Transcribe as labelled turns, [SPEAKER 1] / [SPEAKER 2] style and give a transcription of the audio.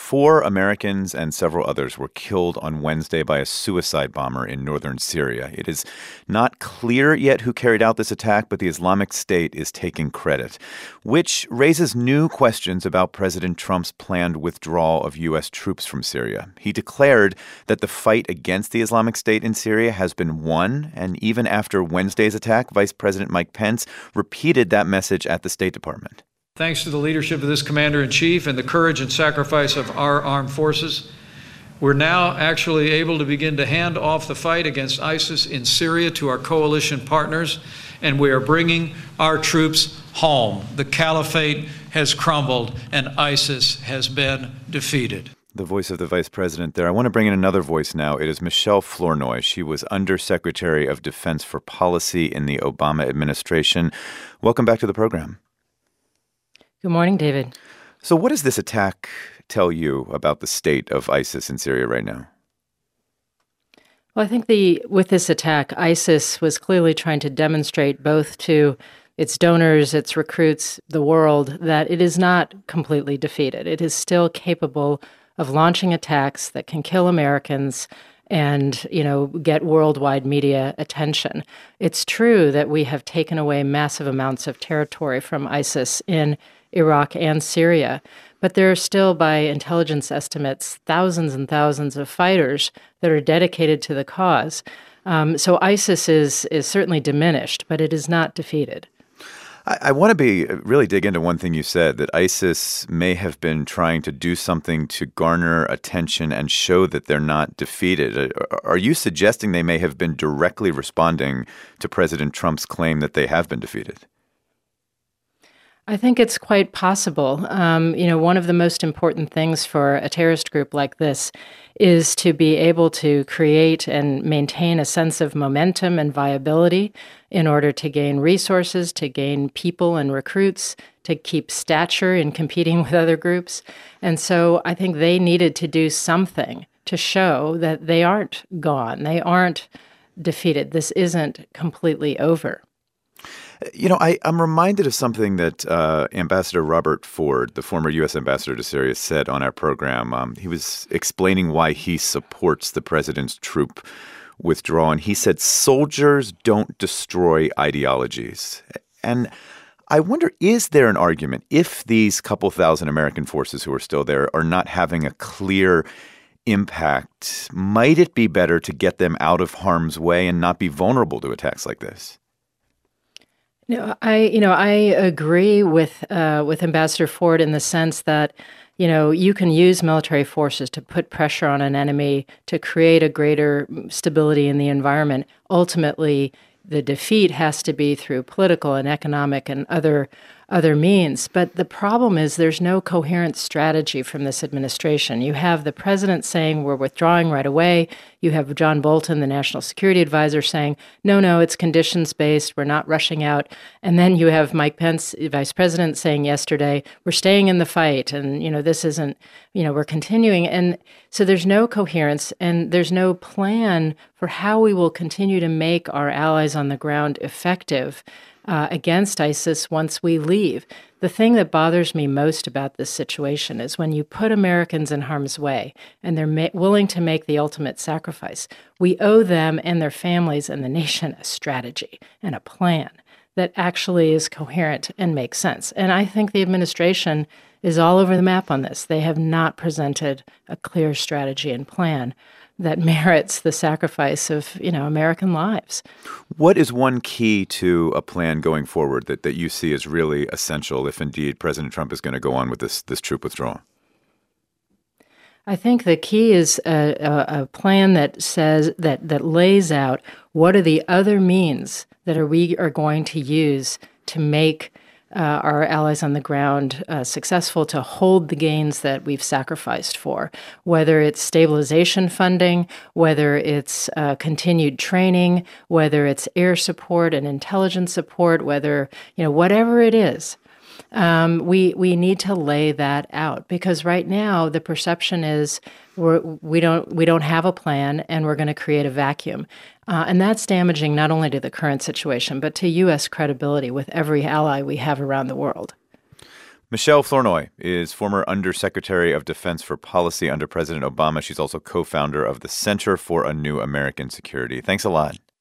[SPEAKER 1] 4 Americans and several others were killed on Wednesday by a suicide bomber in northern Syria. It is not clear yet who carried out this attack, but the Islamic State is taking credit, which raises new questions about President Trump's planned withdrawal of U.S. troops from Syria. He declared that the fight against the Islamic State in Syria has been won, and even after Wednesday's attack, Vice President Mike Pence repeated that message at the State Department.
[SPEAKER 2] Thanks to the leadership of this commander-in-chief and the courage and sacrifice of our armed forces, we're now actually able to begin to hand off the fight against ISIS in Syria to our coalition partners, and we are bringing our troops home. The caliphate has crumbled, and ISIS has been defeated.
[SPEAKER 1] The voice of the vice president there. I want to bring in another voice now. It is Michelle Flournoy. She was Undersecretary of Defense for Policy in the Obama administration. Welcome back to the program.
[SPEAKER 3] Good morning, David.
[SPEAKER 1] So what does this attack tell you about the state of ISIS in Syria right now?
[SPEAKER 3] Well, I think with this attack, ISIS was clearly trying to demonstrate both to its donors, its recruits, the world, that it is not completely defeated. It is still capable of launching attacks that can kill Americans and, get worldwide media attention. It's true that we have taken away massive amounts of territory from ISIS in Iraq and Syria, but there are still, by intelligence estimates, thousands and thousands of fighters that are dedicated to the cause. So ISIS is certainly diminished, but it is not defeated.
[SPEAKER 1] I want to really dig into one thing you said, that ISIS may have been trying to do something to garner attention and show that they're not defeated. Are you suggesting they may have been directly responding to President Trump's claim that they have been defeated?
[SPEAKER 3] I think it's quite possible. One of the most important things for a terrorist group like this is to be able to create and maintain a sense of momentum and viability in order to gain resources, to gain people and recruits, to keep stature in competing with other groups. And so I think they needed to do something to show that they aren't gone, they aren't defeated. This isn't completely over.
[SPEAKER 1] I'm reminded of something that Ambassador Robert Ford, the former U.S. ambassador to Syria, said on our program. He was explaining why he supports the president's troop withdrawal, and he said, soldiers don't destroy ideologies. And I wonder, is there an argument, if these couple thousand American forces who are still there are not having a clear impact, might it be better to get them out of harm's way and not be vulnerable to attacks like this?
[SPEAKER 3] I agree with Ambassador Ford in the sense that, you can use military forces to put pressure on an enemy to create a greater stability in the environment. Ultimately, the defeat has to be through political and economic and other means. But the problem is there's no coherent strategy from this administration. You have the president saying we're withdrawing right away. You have John Bolton, the national security advisor, saying, no, it's conditions-based. We're not rushing out. And then you have Mike Pence, vice president, saying yesterday, we're staying in the fight. And, this isn't, we're continuing. And so there's no coherence and there's no plan for how we will continue to make our allies on the ground effective against ISIS once we leave. The thing that bothers me most about this situation is when you put Americans in harm's way and they're willing to make the ultimate sacrifice, we owe them and their families and the nation a strategy and a plan that actually is coherent and makes sense. And I think the administration is all over the map on this. They have not presented a clear strategy and plan that merits the sacrifice of, American lives.
[SPEAKER 1] What is one key to a plan going forward that you see as really essential if indeed President Trump is going to go on with this troop withdrawal?
[SPEAKER 3] I think the key is a plan that says that lays out what are the other means that we are going to use to make our allies on the ground successful, to hold the gains that we've sacrificed for, whether it's stabilization funding, whether it's continued training, whether it's air support and intelligence support, whether, whatever it is. We need to lay that out, because right now the perception is we don't have a plan and we're going to create a vacuum. And that's damaging not only to the current situation, but to U.S. credibility with every ally we have around the world.
[SPEAKER 1] Michelle Flournoy is former Undersecretary of Defense for Policy under President Obama. She's also co-founder of the Center for a New American Security. Thanks a lot.